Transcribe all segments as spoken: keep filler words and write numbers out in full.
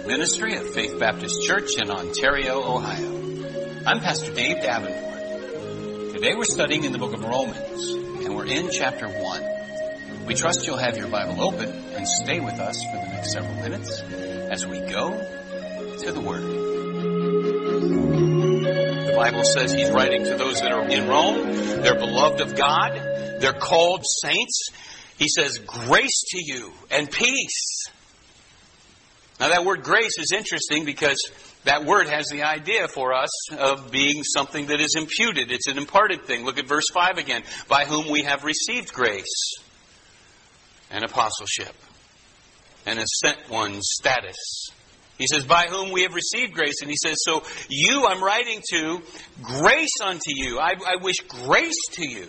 ministry of Faith Baptist Church in Ontario, Ohio. I'm Pastor Dave Davenport. Today we're studying in the book of Romans, and we're in chapter one. We trust you'll have your Bible open and stay with us for the next several minutes as we go to the Word. The Bible says he's writing to those that are in Rome. They're beloved of God. They're called saints. He says, grace to you and peace. Now that word grace is interesting because that word has the idea for us of being something that is imputed. It's an imparted thing. Look at verse five again. By whom we have received grace and apostleship and a sent one status. He says, by whom we have received grace. And he says, so you I'm writing to, grace unto you. I, I wish grace to you.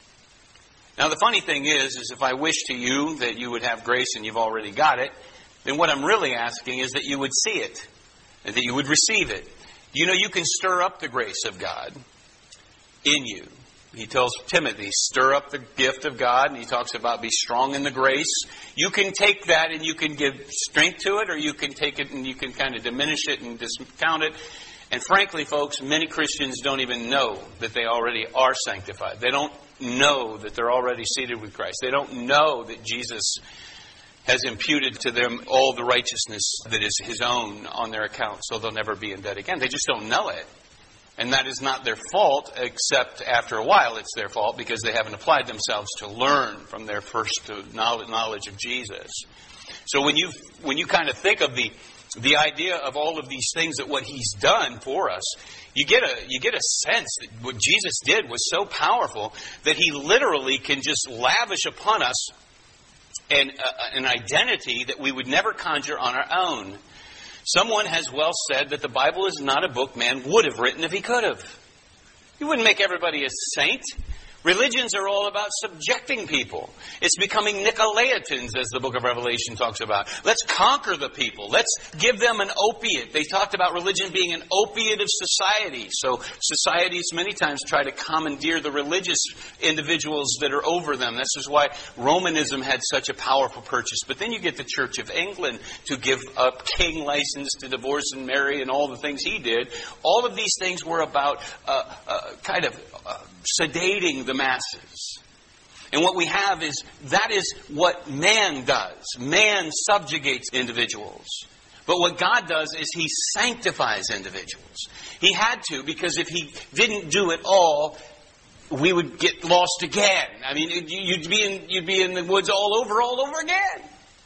Now the funny thing is, is if I wish to you that you would have grace and you've already got it, then what I'm really asking is that you would see it, and that you would receive it. You know, you can stir up the grace of God in you. He tells Timothy, stir up the gift of God, and he talks about be strong in the grace. You can take that and you can give strength to it, or you can take it and you can kind of diminish it and discount it. And frankly, folks, many Christians don't even know that they already are sanctified. They don't know that they're already seated with Christ. They don't know that Jesus has imputed to them all the righteousness that is His own on their account, so they'll never be in debt again. They just don't know it. And that is not their fault, except after a while it's their fault because they haven't applied themselves to learn from their first knowledge of Jesus. So when you when you kind of think of the the idea of all of these things, that what He's done for us, you get a you get a sense that what Jesus did was so powerful that He literally can just lavish upon us an, uh, an identity that we would never conjure on our own. Someone has well said that the Bible is not a book man would have written if he could have. He wouldn't make everybody a saint. Religions are all about subjecting people. It's becoming Nicolaitans, as the book of Revelation talks about. Let's conquer the people. Let's give them an opiate. They talked about religion being an opiate of society. So societies many times try to commandeer the religious individuals that are over them. This is why Romanism had such a powerful purchase. But then you get the Church of England to give a king license to divorce and marry and all the things he did. All of these things were about uh, uh, kind of uh, sedating the masses. And what we have is, that is what man does. Man subjugates individuals. But what God does is He sanctifies individuals. He had to, because if He didn't do it all, we would get lost again. I mean, you'd be in, you'd be in the woods all over, all over again.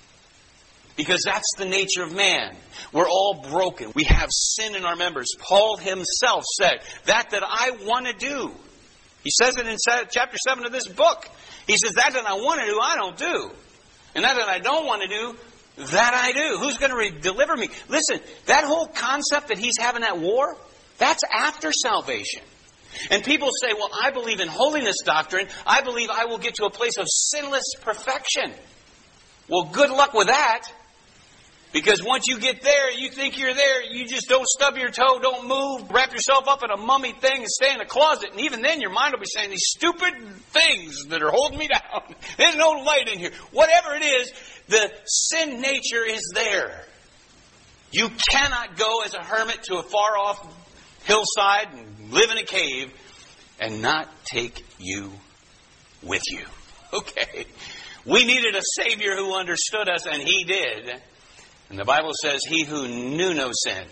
Because that's the nature of man. We're all broken. We have sin in our members. Paul himself said, that that I want to do. He says it in chapter seven of this book. He says, that that I want to do, I don't do. And that that I don't want to do, that I do. Who's going to re- deliver me? Listen, that whole concept that he's having that war, that's after salvation. And people say, well, I believe in holiness doctrine. I believe I will get to a place of sinless perfection. Well, good luck with that. Because once you get there, you think you're there, you just don't stub your toe, don't move, wrap yourself up in a mummy thing and stay in a closet. And even then your mind will be saying these stupid things that are holding me down. There's no light in here. Whatever it is, the sin nature is there. You cannot go as a hermit to a far off hillside and live in a cave and not take you with you. Okay. We needed a Savior who understood us, and He did. And the Bible says, He who knew no sin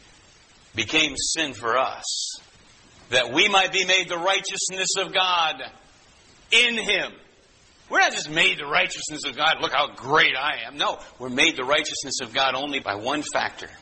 became sin for us, that we might be made the righteousness of God in Him. We're not just made the righteousness of God, look how great I am. No, we're made the righteousness of God only by one factor,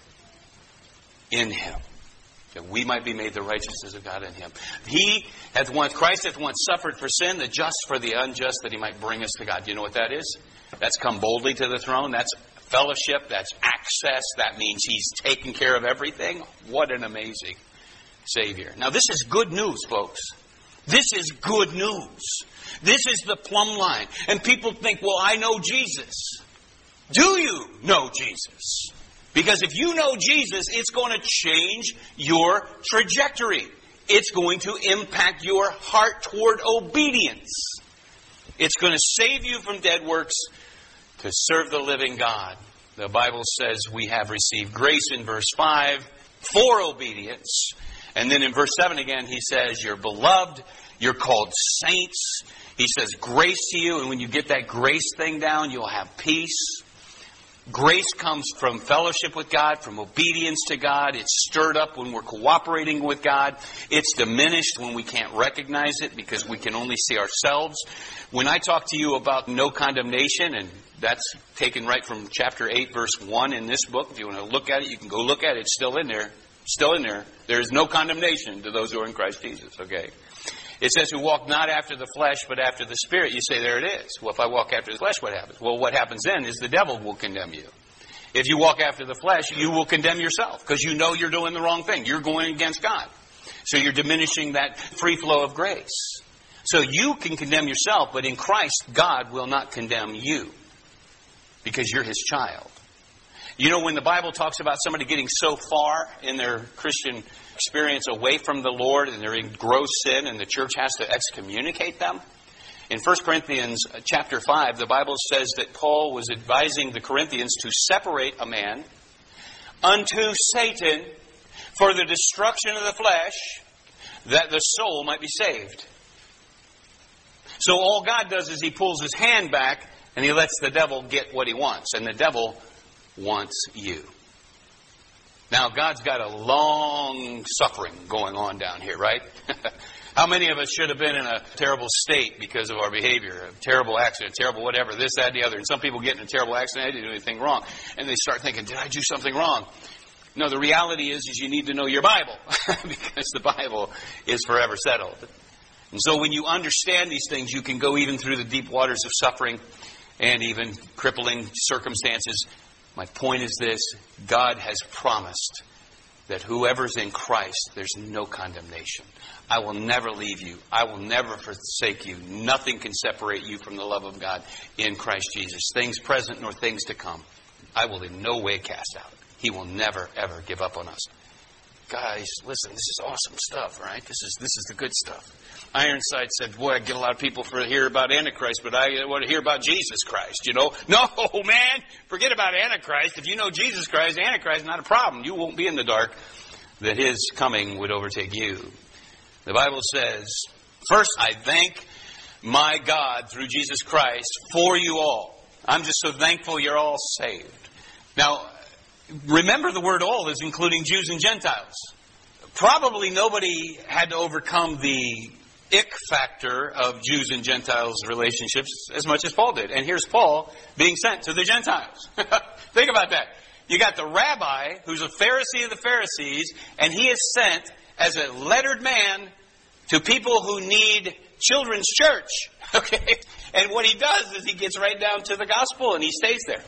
in Him. That we might be made the righteousness of God in Him. He hath once, Christ hath once suffered for sin, the just for the unjust, that He might bring us to God. Do you know what that is? That's come boldly to the throne. That's fellowship. That's access. That means He's taken care of everything. What an amazing Savior. Now this is good news, folks. This is good news. This is the plumb line. And people think, well, I know Jesus. Do you know Jesus? Because if you know Jesus, it's going to change your trajectory. It's going to impact your heart toward obedience. It's going to save you from dead works to serve the living God. The Bible says we have received grace in verse five for obedience. And then in verse seven again, he says, you're beloved, you're called saints. He says grace to you, and when you get that grace thing down, you'll have peace. Grace comes from fellowship with God, from obedience to God. It's stirred up when we're cooperating with God. It's diminished when we can't recognize it because we can only see ourselves. When I talk to you about no condemnation, and that's taken right from chapter eight, verse one in this book. If you want to look at it, you can go look at it. It's still in there. Still in there. There is no condemnation to those who are in Christ Jesus. Okay. It says, who walk not after the flesh, but after the Spirit. You say, there it is. Well, if I walk after the flesh, what happens? Well, what happens then is the devil will condemn you. If you walk after the flesh, you will condemn yourself because you know you're doing the wrong thing. You're going against God. So you're diminishing that free flow of grace. So you can condemn yourself, but in Christ, God will not condemn you because you're His child. You know, when the Bible talks about somebody getting so far in their Christian experience away from the Lord and they're in gross sin and the church has to excommunicate them, in First Corinthians chapter five, the Bible says that Paul was advising the Corinthians to separate a man unto Satan for the destruction of the flesh, that the soul might be saved. So all God does is He pulls His hand back and He lets the devil get what he wants. And the devil wants you. Now, God's got a long suffering going on down here, right? How many of us should have been in a terrible state because of our behavior? A terrible accident, terrible whatever, this, that, and the other. And some people get in a terrible accident, they didn't do anything wrong. And they start thinking, did I do something wrong? No, the reality is, is you need to know your Bible. Because the Bible is forever settled. And so when you understand these things, you can go even through the deep waters of suffering and even crippling circumstances. My point is this: God has promised that whoever's in Christ, there's no condemnation. I will never leave you. I will never forsake you. Nothing can separate you from the love of God in Christ Jesus. Things present nor things to come, I will in no way cast out. He will never, ever give up on us. Guys, listen, this is awesome stuff, right? This is this is the good stuff. Ironside said, boy, I get a lot of people for hear about Antichrist, but I want to hear about Jesus Christ, you know? No, man, forget about Antichrist. If you know Jesus Christ, Antichrist is not a problem. You won't be in the dark, that His coming would overtake you. The Bible says, first, I thank my God through Jesus Christ for you all. I'm just so thankful you're all saved. Now, remember the word all is including Jews and Gentiles. Probably nobody had to overcome the ick factor of Jews and Gentiles relationships as much as Paul did. And here's Paul being sent to the Gentiles. Think about that. You got the rabbi who's a Pharisee of the Pharisees, and he is sent as a lettered man to people who need children's church. Okay? And what he does is he gets right down to the gospel and he stays there.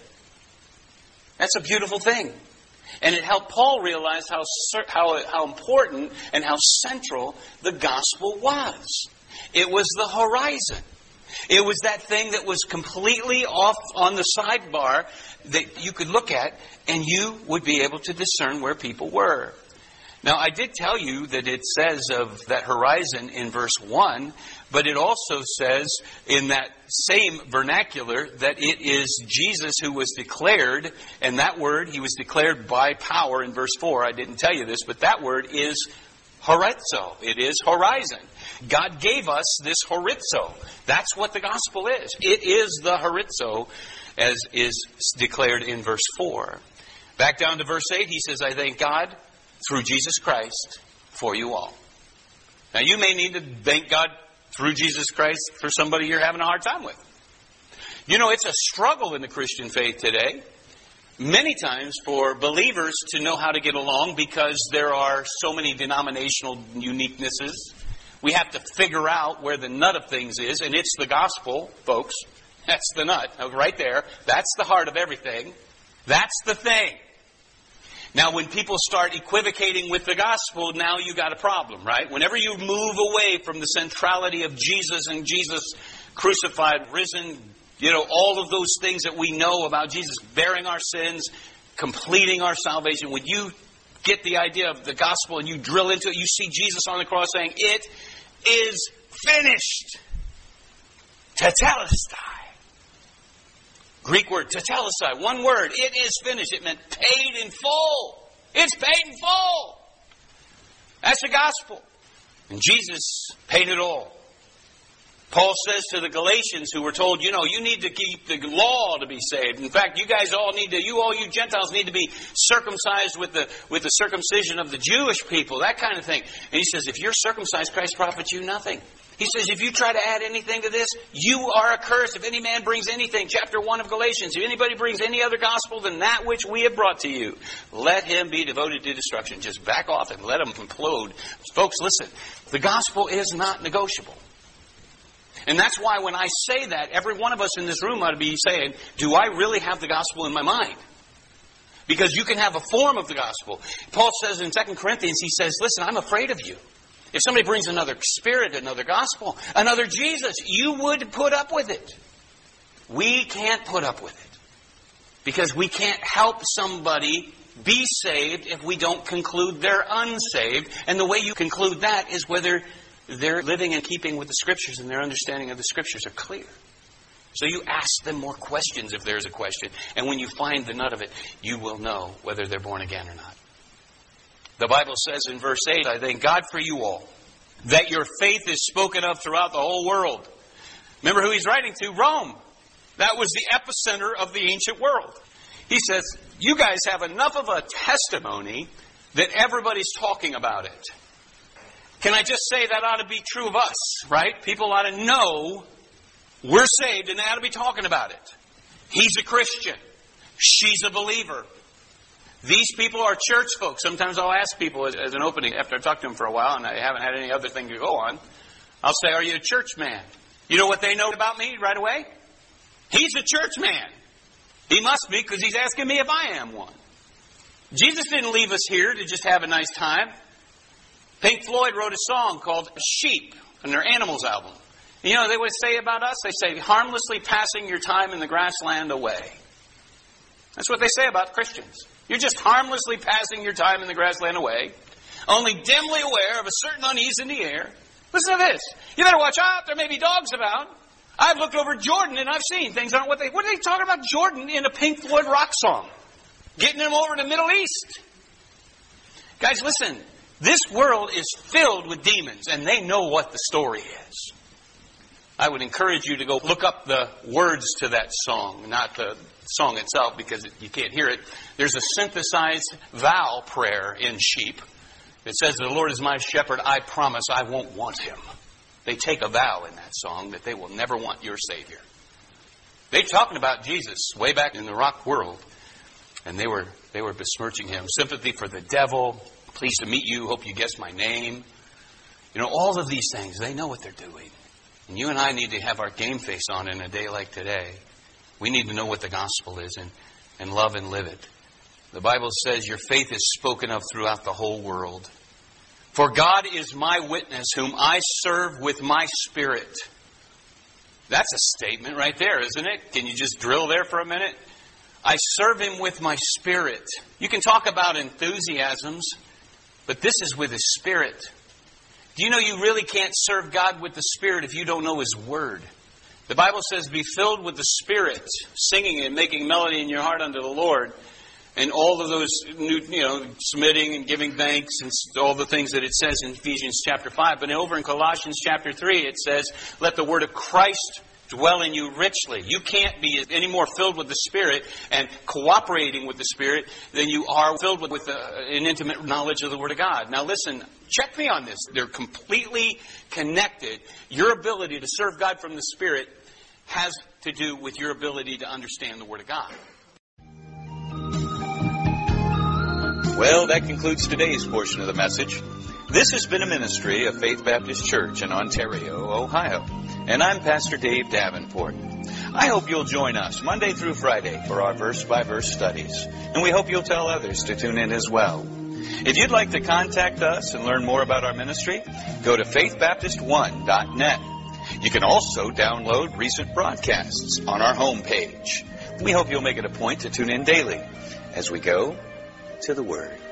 That's a beautiful thing. And it helped Paul realize how, how, how important and how central the gospel was. It was the horizon. It was that thing that was completely off on the sidebar that you could look at and you would be able to discern where people were. Now, I did tell you that it says of that horizon in verse one, but it also says in that same vernacular that it is Jesus who was declared, and that word, He was declared by power in verse four. I didn't tell you this, but that word is horizo. It is horizon. God gave us this horizo. That's what the gospel is. It is the horizo, as is declared in verse four. Back down to verse eight, he says, I thank God through Jesus Christ for you all. Now, you may need to thank God through Jesus Christ for somebody you're having a hard time with. You know, it's a struggle in the Christian faith today, many times for believers to know how to get along because there are so many denominational uniquenesses. We have to figure out where the nut of things is, and it's the gospel, folks. That's the nut, right there. That's the heart of everything. That's the thing. Now, when people start equivocating with the gospel, now you got a problem, right? Whenever you move away from the centrality of Jesus and Jesus crucified, risen, you know, all of those things that we know about Jesus, bearing our sins, completing our salvation, when you get the idea of the gospel and you drill into it, you see Jesus on the cross saying, it is finished. Tetelestai. Greek word, tetelestai, one word. It is finished. It meant paid in full. It's paid in full. That's the gospel. And Jesus paid it all. Paul says to the Galatians who were told, you know, you need to keep the law to be saved. In fact, you guys all need to, you all you Gentiles need to be circumcised with the with the circumcision of the Jewish people, that kind of thing. And he says, if you're circumcised, Christ profits you nothing. He says, if you try to add anything to this, you are accursed. If any man brings anything, chapter one of Galatians, if anybody brings any other gospel than that which we have brought to you, let him be devoted to destruction. Just back off and let him implode. Folks, listen, the gospel is not negotiable. And that's why when I say that, every one of us in this room ought to be saying, do I really have the gospel in my mind? Because you can have a form of the gospel. Paul says in Second Corinthians, he says, listen, I'm afraid of you. If somebody brings another spirit, another gospel, another Jesus, you would put up with it. We can't put up with it. Because we can't help somebody be saved if we don't conclude they're unsaved. And the way you conclude that is whether they're living in keeping with the Scriptures and their understanding of the Scriptures are clear. So you ask them more questions if there's a question. And when you find the nut of it, you will know whether they're born again or not. The Bible says in verse eight, I thank God for you all, that your faith is spoken of throughout the whole world. Remember who he's writing to? Rome. That was the epicenter of the ancient world. He says, you guys have enough of a testimony that everybody's talking about it. Can I just say that ought to be true of us, right? People ought to know we're saved and they ought to be talking about it. He's a Christian. She's a believer. These people are church folks. Sometimes I'll ask people as, as an opening after I've talked to them for a while and I haven't had any other thing to go on. I'll say, are you a church man? You know what they know about me right away? He's a church man. He must be because he's asking me if I am one. Jesus didn't leave us here to just have a nice time. Pink Floyd wrote a song called Sheep on their Animals album. You know what they would say about us? They say, harmlessly passing your time in the grassland away. That's what they say about Christians. You're just harmlessly passing your time in the grassland away, only dimly aware of a certain unease in the air. Listen to this. You better watch out. There may be dogs about. I've looked over Jordan and I've seen things aren't what they... What are they talking about Jordan in a Pink Floyd rock song? Getting them over to the Middle East. Guys, listen. This world is filled with demons and they know what the story is. I would encourage you to go look up the words to that song, not the song itself because you can't hear it. There's a synthesized vow prayer in Sheep. It says, the Lord is my shepherd, I promise I won't want him. They take a vow in that song that they will never want your Savior. They're talking about Jesus way back in the rock world. And they were they were besmirching him. Sympathy for the devil. Pleased to meet you. Hope you guess my name. You know, all of these things, they know what they're doing. And you and I need to have our game face on in a day like today. We need to know what the gospel is and, and love and live it. The Bible says your faith is spoken of throughout the whole world. For God is my witness, whom I serve with my spirit. That's a statement right there, isn't it? Can you just drill there for a minute? I serve him with my spirit. You can talk about enthusiasms, but this is with his spirit. Do you know you really can't serve God with the Spirit if you don't know his word? The Bible says, be filled with the Spirit, singing and making melody in your heart unto the Lord. And all of those, new, you know, submitting and giving thanks and all the things that it says in Ephesians chapter five. But over in Colossians chapter three, it says, let the word of Christ dwell in you richly. You can't be any more filled with the Spirit and cooperating with the Spirit than you are filled with, with uh, an intimate knowledge of the Word of God. Now listen, check me on this. They're completely connected. Your ability to serve God from the Spirit has to do with your ability to understand the Word of God. Well, that concludes today's portion of the message. This has been a ministry of Faith Baptist Church in Ontario, Ohio. And I'm Pastor Dave Davenport. I hope you'll join us Monday through Friday for our verse-by-verse studies. And we hope you'll tell others to tune in as well. If you'd like to contact us and learn more about our ministry, go to faith baptist one dot net. You can also download recent broadcasts on our homepage. We hope you'll make it a point to tune in daily as we go to the Word.